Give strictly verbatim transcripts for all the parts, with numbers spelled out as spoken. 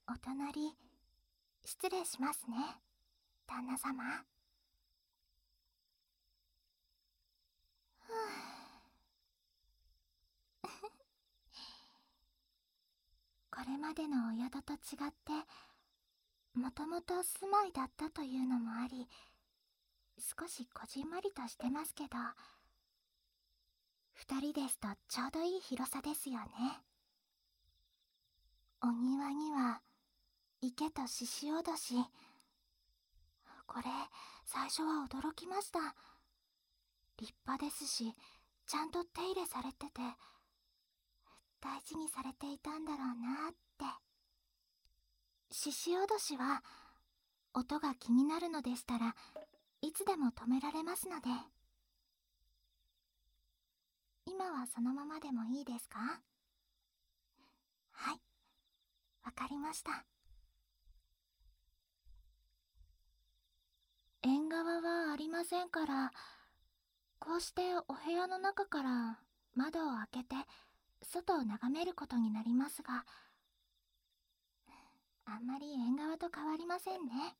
お隣、失礼しますね、旦那様。ふぅこれまでのお宿と違って、もともと住まいだったというのもあり、少しこじんまりとしてますけど、二人ですとちょうどいい広さですよね。お庭には池と獅子おどし。これ最初は驚きました。立派ですし、ちゃんと手入れされてて、大事にされていたんだろうなって。獅子おどしは音が気になるのでしたらいつでも止められますので。今はそのままでもいいですか？はい、わかりました。縁側はありませんから、こうしてお部屋の中から窓を開けて外を眺めることになりますが、あんまり縁側と変わりませんね。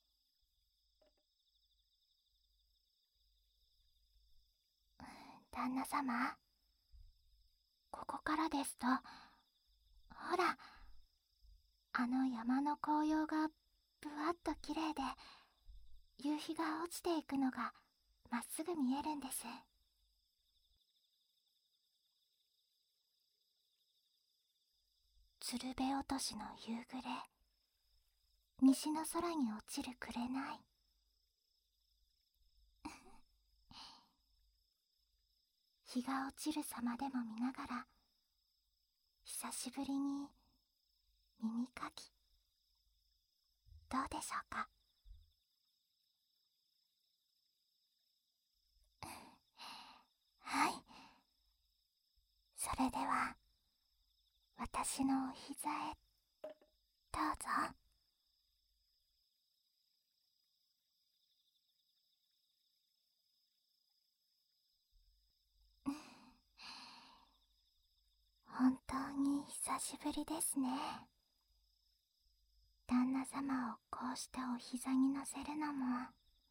旦那様、ここからですと、ほら、あの山の紅葉がぶわっと綺麗で、夕日が落ちていくのがまっすぐ見えるんです。鶴瓶落としの夕暮れ、西の空に落ちる紅。日が落ちる様でも見ながら、久しぶりに耳かき、どうでしょうか？はい、それでは私のお膝へどうぞ。本当に久しぶりですね。旦那様をこうしてお膝に乗せるのも。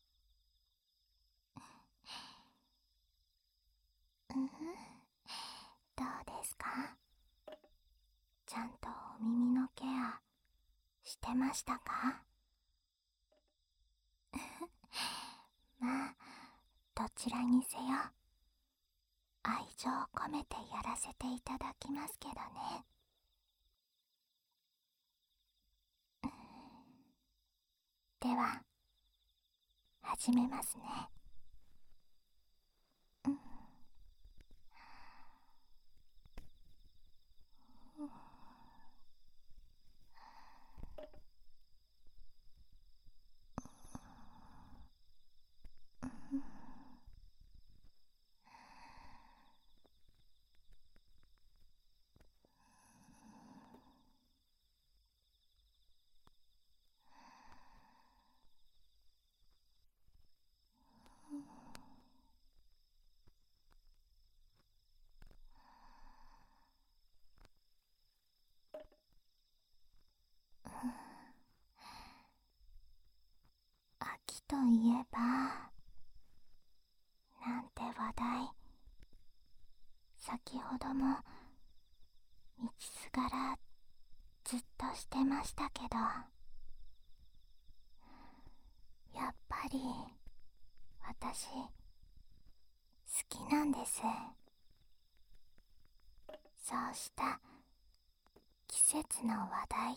うん、どうですか？ちゃんとお耳のケアしてましたか？まあ、どちらにせよ愛情を込めてやらせていただきますけどね。では始めますね。うん、秋といえばなんて話題、先ほども道すがらずっとしてましたけど、やっぱり私好きなんです。そうした季節の話題って。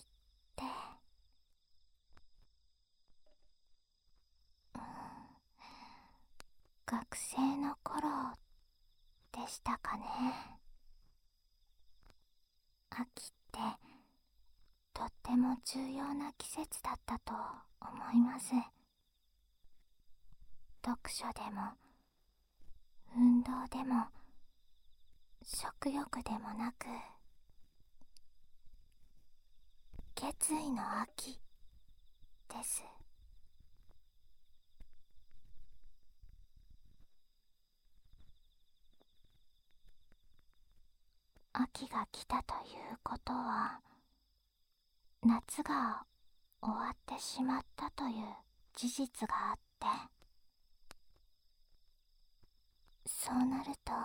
うん、学生の頃でしたかね。秋ってとっても重要な季節だったと思います。読書でも運動でも食欲でもなく、決意の秋です。秋が来たということは夏が終わってしまったという事実があって、そうなると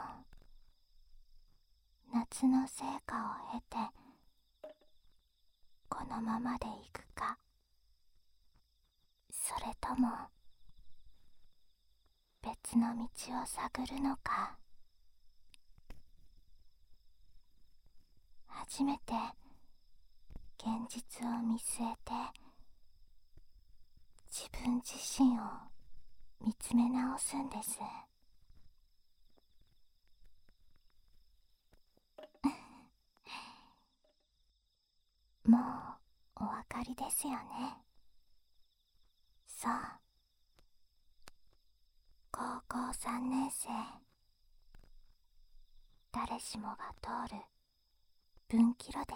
夏の成果を経てこのままでいくか、それとも別の道を探るのか、初めて現実を見据えて自分自身を見つめ直すんです。もうお分かりですよね。そう、高校さんねん生、誰しもが通る分岐路です。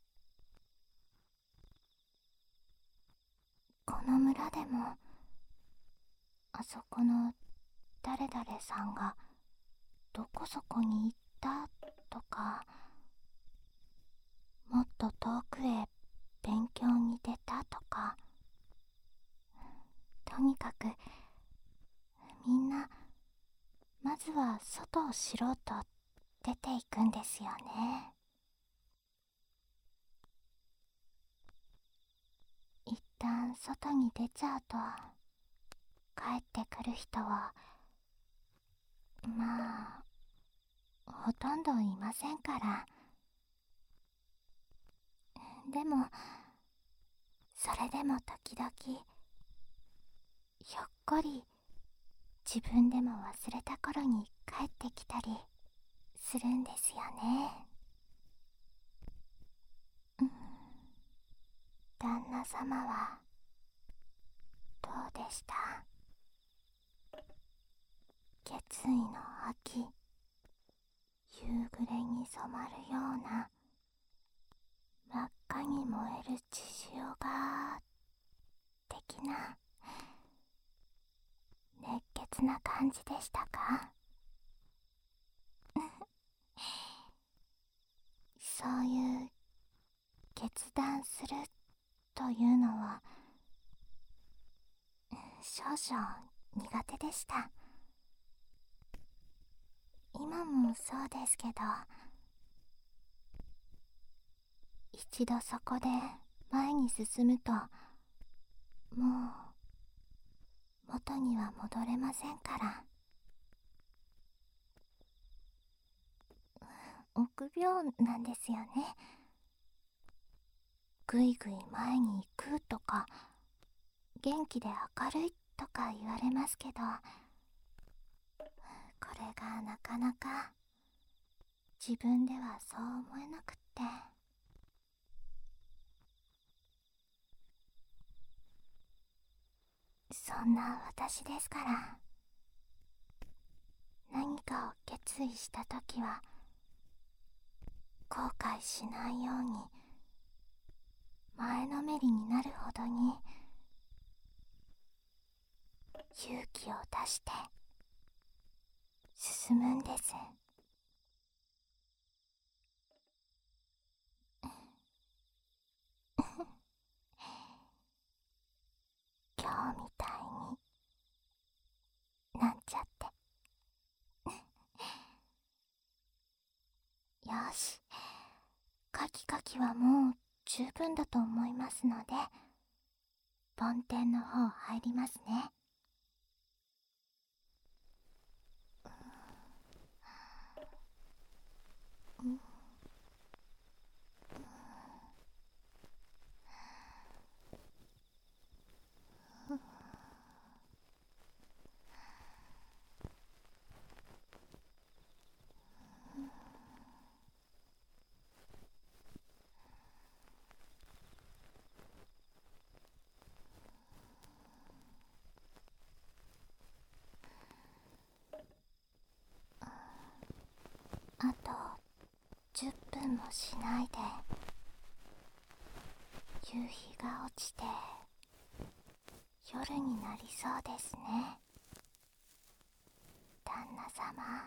この村でもあそこの誰々さんがどこそこに行ったとか、もっと遠くへ勉強に出たとか、とにかくみんなまずは外を知ろうと出ていくんですよね。一旦外に出ちゃうと帰ってくる人はまあほとんどいませんから。でもそれでも時々ひょっこり自分でも忘れた頃に帰ってきたりするんですよね。うん、旦那様はどうでした？決意の秋、夕暮れに染まるような真っ赤に燃える血潮が的な熱血な感じでしたか？そういう決断するというのは少々苦手でした。今もそうですけど、一度そこで前に進むともう元には戻れませんから。臆病なんですよね。ぐいぐい前に行くとか元気で明るいとか言われますけど、これがなかなか自分ではそう思えなくって。そんな私ですから、何かを決意したときは後悔しないように前のめりになるほどに勇気を出して進むんです。今日みたいになんちゃって。よし、カキカキはもう十分だと思いますので、梵天の方入りますね。うん、あとじゅっぷんもしないで夕日が落ちて夜になりそうですね、旦那様。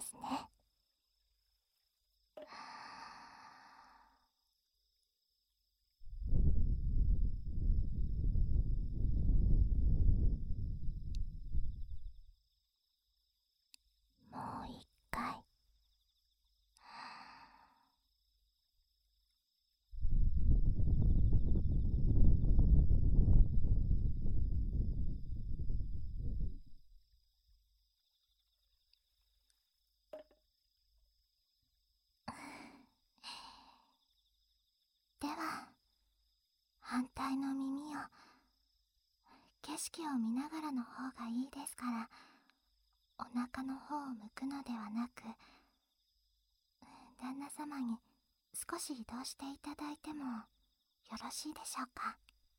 ですね。もう一回。では反対の耳を、景色を見ながらの方がいいですから、お腹の方を向くのではなく、旦那様に少し移動していただいてもよろしいでしょうか。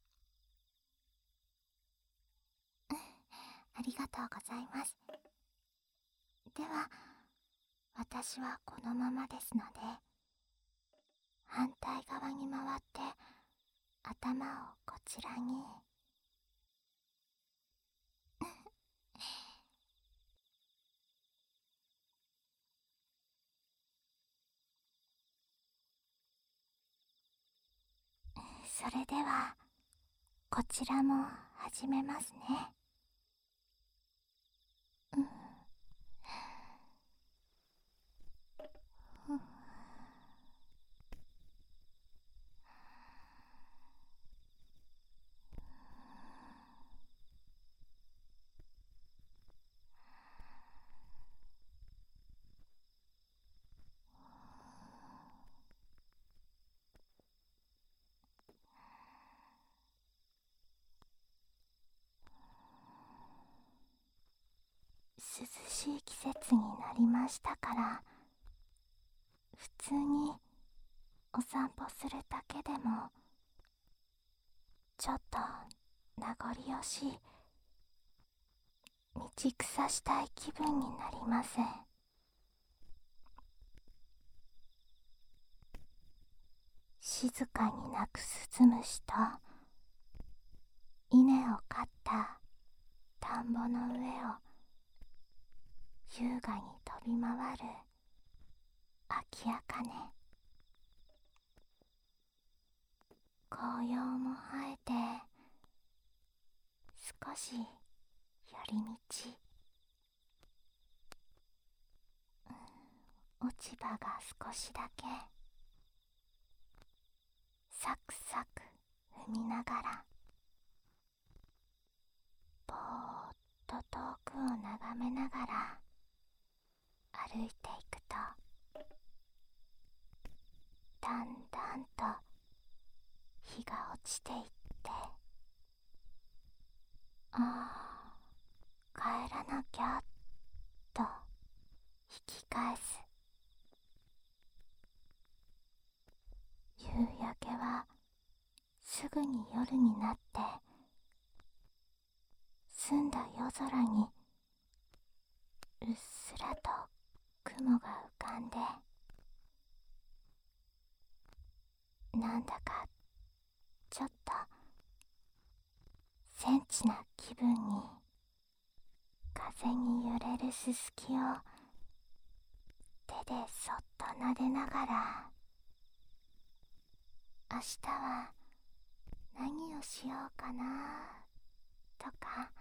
ありがとうございます。では私はこのままですので、反対側に回って頭をこちらに。それではこちらも始めますね。うんうん。涼しい季節になりましたから、普通にお散歩するだけでもちょっと名残惜しい道草したい気分になります。静かに鳴くスズムシと、稲を刈った田んぼの上を優雅に飛び回るアキアカネ。紅葉も生えて、少し寄り道、落ち葉が少しだけサクサク踏みながら、ぼーっと遠くを眺めながら歩いていくと、だんだんと日が落ちていって、ああ帰らなきゃと引き返す。夕焼けはすぐに夜になって、澄んだ夜空にうっすらと雲が浮かんで、なんだかちょっとセンチな気分に、風に揺れるすすきを手でそっと撫でながら、明日は何をしようかなとか、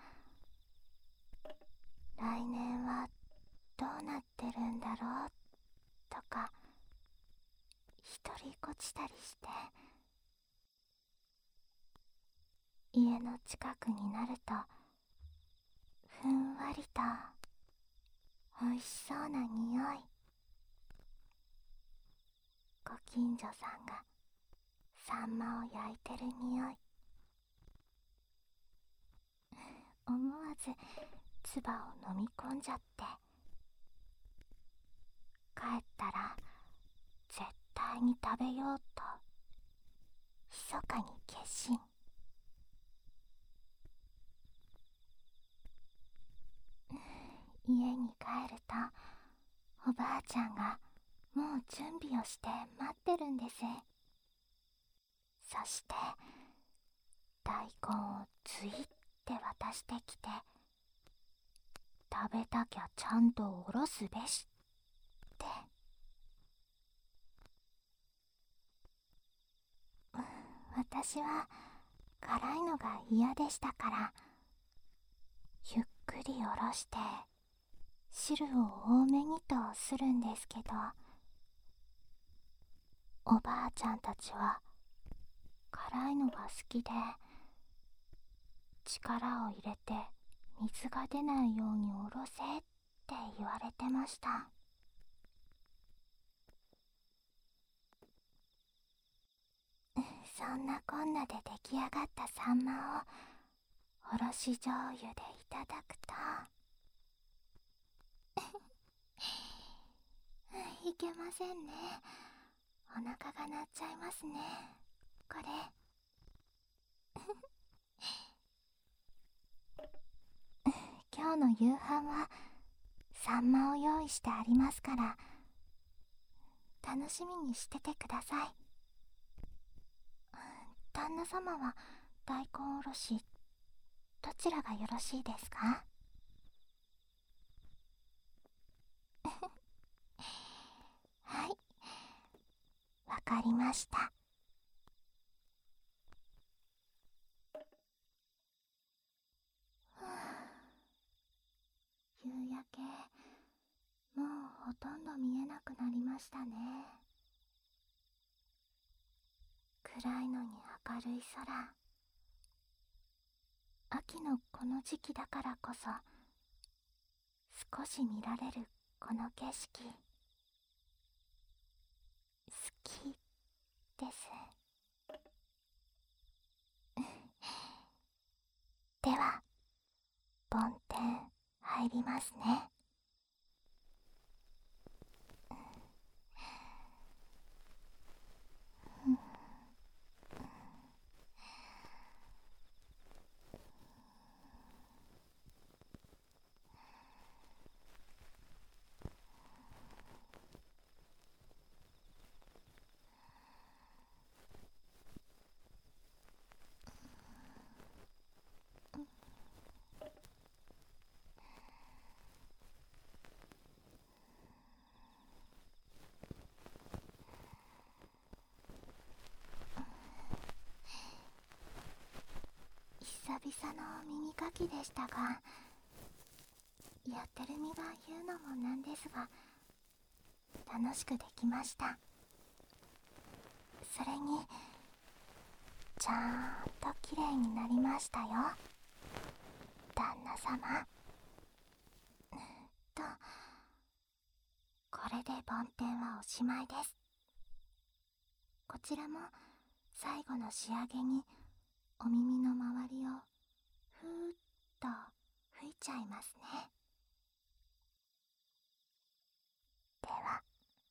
来年はどうなってるんだろうとか、独りこちたりして、家の近くになるとふんわりとおいしそうな匂い、ご近所さんがサンマを焼いてる匂い、思わず唾を飲み込んじゃって、帰ったら絶対に食べようと密かに決心。家に帰るとおばあちゃんがもう準備をして待ってるんです。そして大根をついって渡してきて、食べたきゃちゃんとおろすべして。私は辛いのが嫌でしたから、ゆっくりおろして汁を多めにとするんですけど、おばあちゃんたちは辛いのが好きで、力を入れて水が出ないようにおろせって言われてました。そんなこんなで出来上がったサンマをおろし醤油でいただくといけませんね。お腹が鳴っちゃいますね、これ。今日の夕飯はサンマを用意してありますから、楽しみにしててください。旦那様は大根おろしどちらがよろしいですか？はい、わかりました。夕焼け、もうほとんど見えなくなりましたね。暗いのに明るい空。秋のこの時期だからこそ少し見られるこの景色、好きです。では梵天入りますね。久々の耳かきでしたが、やってる身が言うのもなんですが、楽しくできました。それにちゃんときれいになりましたよ、旦那様。と、これで梵天はおしまいです。こちらも最後の仕上げにお耳の周りをふーっと吹いちゃいますね。では、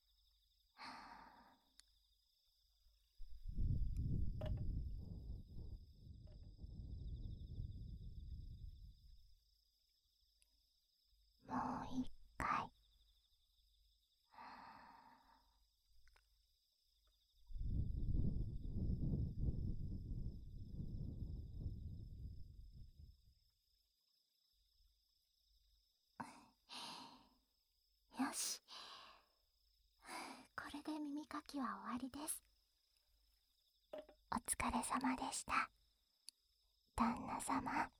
もう一回。よし、これで耳かきは終わりです。お疲れ様でした、旦那様。